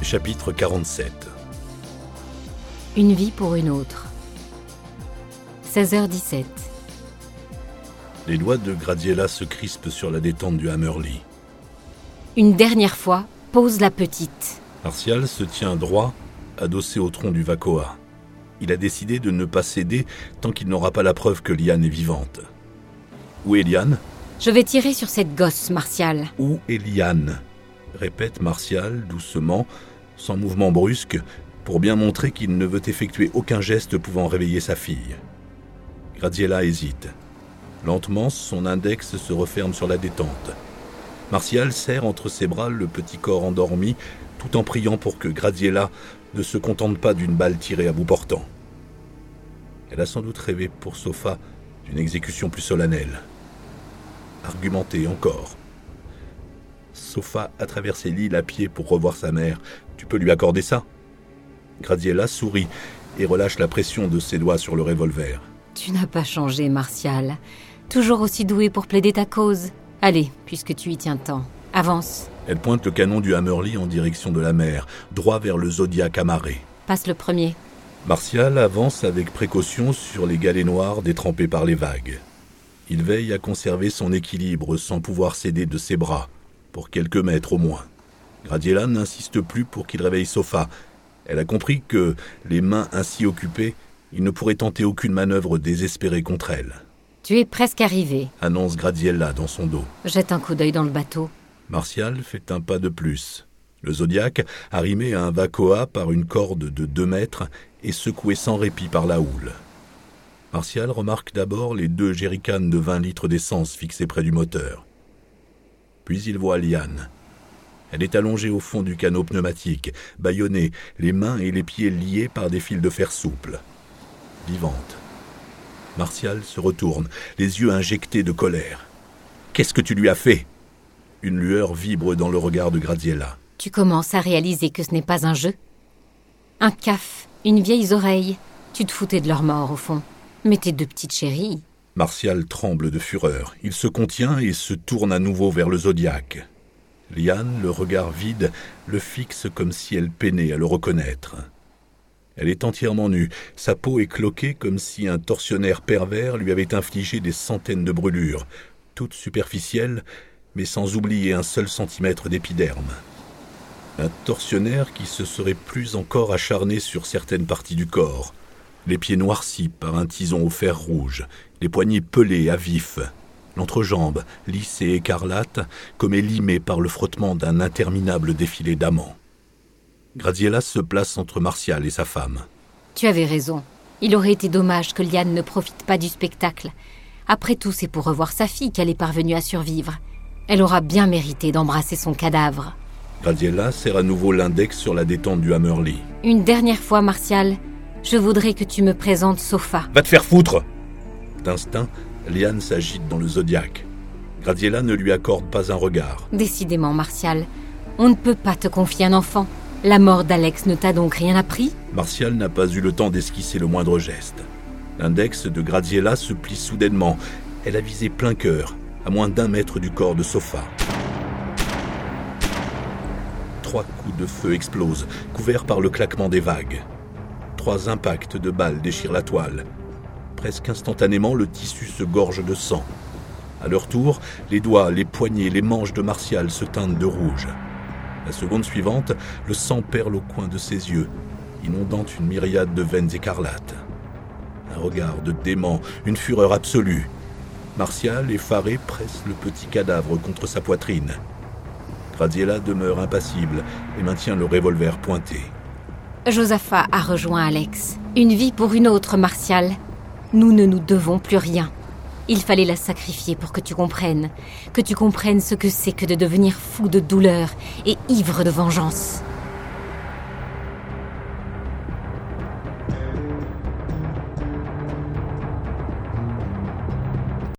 Chapitre 47. Une vie pour une autre. 16h17. Les doigts de Gradiela se crispent sur la détente du Hammerly. Une dernière fois, pose la petite. Martial se tient droit, adossé au tronc du Vacoa. Il a décidé de ne pas céder tant qu'il n'aura pas la preuve que Liane est vivante. Où est Liane ? Je vais tirer sur cette gosse, Martial. Où est Liane ? Répète Martial doucement, sans mouvement brusque, pour bien montrer qu'il ne veut effectuer aucun geste pouvant réveiller sa fille. Gradiela hésite. Lentement, son index se referme sur la détente. Martial serre entre ses bras le petit corps endormi, tout en priant pour que Gradiela ne se contente pas d'une balle tirée à bout portant. Elle a sans doute rêvé pour Sofa d'une exécution plus solennelle. Argumentée encore. Sofa a traversé l'île à pied pour revoir sa mère. Tu peux lui accorder ça ? Gradiela sourit et relâche la pression de ses doigts sur le revolver. Tu n'as pas changé, Martial. Toujours aussi doué pour plaider ta cause. Allez, puisque tu y tiens tant, avance. Elle pointe le canon du Hammerly en direction de la mer, droit vers le Zodiac amarré. Passe le premier. Martial avance avec précaution sur les galets noirs détrempés par les vagues. Il veille à conserver son équilibre sans pouvoir céder de ses bras, pour quelques mètres au moins. Gradiela n'insiste plus pour qu'il réveille Sofa. Elle a compris que, les mains ainsi occupées, il ne pourrait tenter aucune manœuvre désespérée contre elle. Tu es presque arrivé, annonce Gradiela dans son dos. Jette un coup d'œil dans le bateau. Martial fait un pas de plus. Le Zodiac, arrimé à un Vacoa par une corde de 2 mètres, est secoué sans répit par la houle. Martial remarque d'abord les 2 jerrycans de 20 litres d'essence fixés près du moteur. Puis il voit Liane. Elle est allongée au fond du canot pneumatique, bâillonnée, les mains et les pieds liés par des fils de fer souple. Vivante. Martial se retourne, les yeux injectés de colère. « Qu'est-ce que tu lui as fait ?» Une lueur vibre dans le regard de Gradiela. Tu commences à réaliser que ce n'est pas un jeu. Un caf, une vieille oreille. Tu te foutais de leur mort, au fond. Mais tes 2 petites chéries... Martial tremble de fureur. Il se contient et se tourne à nouveau vers le Zodiac. Liane, le regard vide, le fixe comme si elle peinait à le reconnaître. Elle est entièrement nue. Sa peau est cloquée comme si un tortionnaire pervers lui avait infligé des centaines de brûlures, toutes superficielles, mais sans oublier un seul centimètre d'épiderme. Un tortionnaire qui se serait plus encore acharné sur certaines parties du corps, les pieds noircis par un tison au fer rouge, les poignets pelés à vif, l'entrejambe lisse et écarlate comme élimée par le frottement d'un interminable défilé d'amants. Gradiela se place entre Martial et sa femme. Tu avais raison. Il aurait été dommage que Liane ne profite pas du spectacle. Après tout, c'est pour revoir sa fille qu'elle est parvenue à survivre. Elle aura bien mérité d'embrasser son cadavre. Gradiela serre à nouveau l'index sur la détente du Hammerly. Une dernière fois, Martial, je voudrais que tu me présentes Sofa. Va te faire foutre ! D'instinct, Liane s'agite dans le Zodiac. Gradiela ne lui accorde pas un regard. Décidément, Martial, on ne peut pas te confier un enfant. La mort d'Alex ne t'a donc rien appris ? Martial n'a pas eu le temps d'esquisser le moindre geste. L'index de Gradiela se plie soudainement. Elle a visé plein cœur, à moins d'1 mètre du corps de Sofa. 3 coups de feu explosent, couverts par le claquement des vagues. 3 impacts de balles déchirent la toile. Presque instantanément, le tissu se gorge de sang. À leur tour, les doigts, les poignets, les manches de Martial se teintent de rouge. La seconde suivante, le sang perle au coin de ses yeux, inondant une myriade de veines écarlates. Un regard de dément, une fureur absolue. Martial, effaré, presse le petit cadavre contre sa poitrine. Gradiela demeure impassible et maintient le revolver pointé. Josaphat a rejoint Alex. Une vie pour une autre, Martial. Nous ne nous devons plus rien. Il fallait la sacrifier pour que tu comprennes ce que c'est que de devenir fou de douleur et ivre de vengeance.